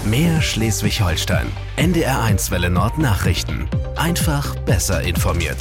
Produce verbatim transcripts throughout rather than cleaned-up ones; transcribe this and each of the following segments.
Mehr Schleswig-Holstein. N D R eins Welle Nord Nachrichten. Einfach besser informiert.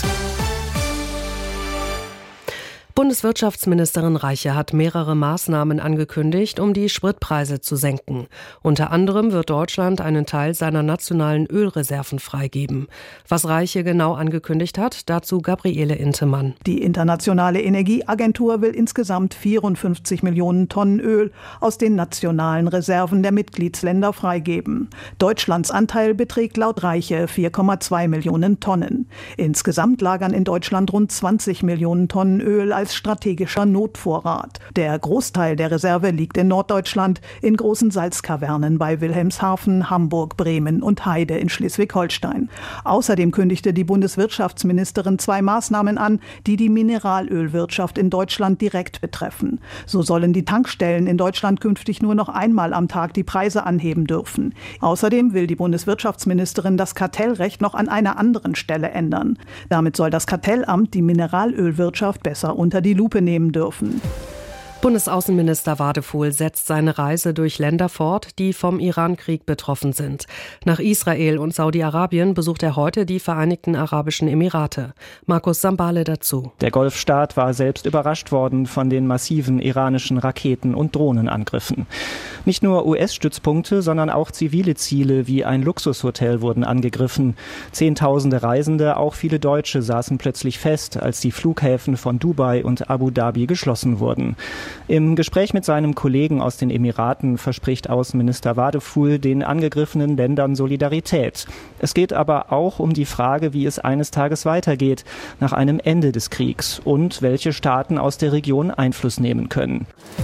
Bundeswirtschaftsministerin Reiche hat mehrere Maßnahmen angekündigt, um die Spritpreise zu senken. Unter anderem wird Deutschland einen Teil seiner nationalen Ölreserven freigeben. Was Reiche genau angekündigt hat, dazu Gabriele Intemann. Die Internationale Energieagentur will insgesamt vierundfünfzig Millionen Tonnen Öl aus den nationalen Reserven der Mitgliedsländer freigeben. Deutschlands Anteil beträgt laut Reiche vier Komma zwei Millionen Tonnen. Insgesamt lagern in Deutschland rund zwanzig Millionen Tonnen Öl als strategischer Notvorrat. Der Großteil der Reserve liegt in Norddeutschland, in großen Salzkavernen bei Wilhelmshaven, Hamburg, Bremen und Heide in Schleswig-Holstein. Außerdem kündigte die Bundeswirtschaftsministerin zwei Maßnahmen an, die die Mineralölwirtschaft in Deutschland direkt betreffen. So sollen die Tankstellen in Deutschland künftig nur noch einmal am Tag die Preise anheben dürfen. Außerdem will die Bundeswirtschaftsministerin das Kartellrecht noch an einer anderen Stelle ändern. Damit soll das Kartellamt die Mineralölwirtschaft besser unter die Lupe nehmen dürfen. Bundesaußenminister Wadefuhl setzt seine Reise durch Länder fort, die vom Iran-Krieg betroffen sind. Nach Israel und Saudi-Arabien besucht er heute die Vereinigten Arabischen Emirate. Markus Sambale dazu. Der Golfstaat war selbst überrascht worden von den massiven iranischen Raketen- und Drohnenangriffen. Nicht nur U S-Stützpunkte, sondern auch zivile Ziele wie ein Luxushotel wurden angegriffen. Zehntausende Reisende, auch viele Deutsche, saßen plötzlich fest, als die Flughäfen von Dubai und Abu Dhabi geschlossen wurden. Im Gespräch mit seinem Kollegen aus den Emiraten verspricht Außenminister Wadefuhl den angegriffenen Ländern Solidarität. Es geht aber auch um die Frage, wie es eines Tages weitergeht, nach einem Ende des Kriegs und welche Staaten aus der Region Einfluss nehmen können.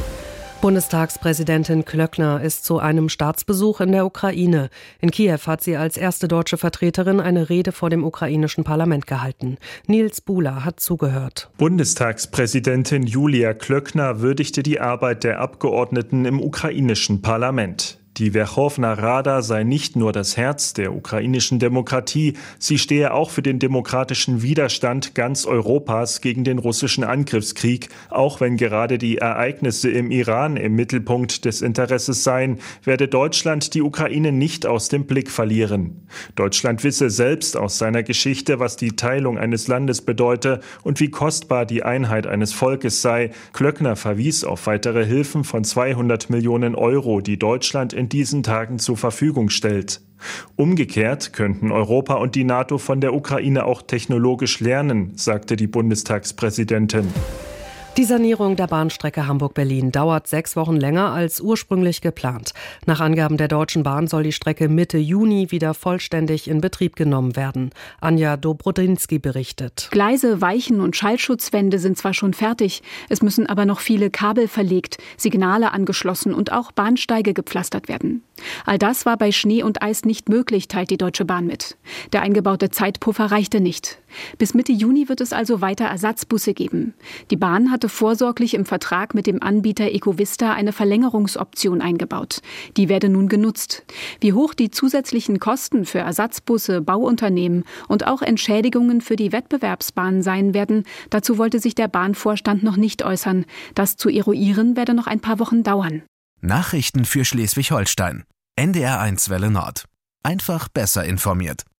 Bundestagspräsidentin Klöckner ist zu einem Staatsbesuch in der Ukraine. In Kiew hat sie als erste deutsche Vertreterin eine Rede vor dem ukrainischen Parlament gehalten. Nils Buhler hat zugehört. Bundestagspräsidentin Julia Klöckner würdigte die Arbeit der Abgeordneten im ukrainischen Parlament. Die Werchowna Rada sei nicht nur das Herz der ukrainischen Demokratie, sie stehe auch für den demokratischen Widerstand ganz Europas gegen den russischen Angriffskrieg, auch wenn gerade die Ereignisse im Iran im Mittelpunkt des Interesses seien, werde Deutschland die Ukraine nicht aus dem Blick verlieren. Deutschland wisse selbst aus seiner Geschichte, was die Teilung eines Landes bedeute und wie kostbar die Einheit eines Volkes sei. Klöckner verwies auf weitere Hilfen von zweihundert Millionen Euro, die Deutschland in in diesen Tagen zur Verfügung stellt. Umgekehrt könnten Europa und die NATO von der Ukraine auch technologisch lernen, sagte die Bundestagspräsidentin. Die Sanierung der Bahnstrecke Hamburg-Berlin dauert sechs Wochen länger als ursprünglich geplant. Nach Angaben der Deutschen Bahn soll die Strecke Mitte Juni wieder vollständig in Betrieb genommen werden. Anja Dobrodinsky berichtet. Gleise, Weichen und Schallschutzwände sind zwar schon fertig, es müssen aber noch viele Kabel verlegt, Signale angeschlossen und auch Bahnsteige gepflastert werden. All das war bei Schnee und Eis nicht möglich, teilt die Deutsche Bahn mit. Der eingebaute Zeitpuffer reichte nicht. Bis Mitte Juni wird es also weiter Ersatzbusse geben. Die Bahn hatte vorsorglich im Vertrag mit dem Anbieter Ecovista eine Verlängerungsoption eingebaut. Die werde nun genutzt. Wie hoch die zusätzlichen Kosten für Ersatzbusse, Bauunternehmen und auch Entschädigungen für die Wettbewerbsbahnen sein werden, dazu wollte sich der Bahnvorstand noch nicht äußern. Das zu eruieren werde noch ein paar Wochen dauern. Nachrichten für Schleswig-Holstein. N D R eins Welle Nord. Einfach besser informiert.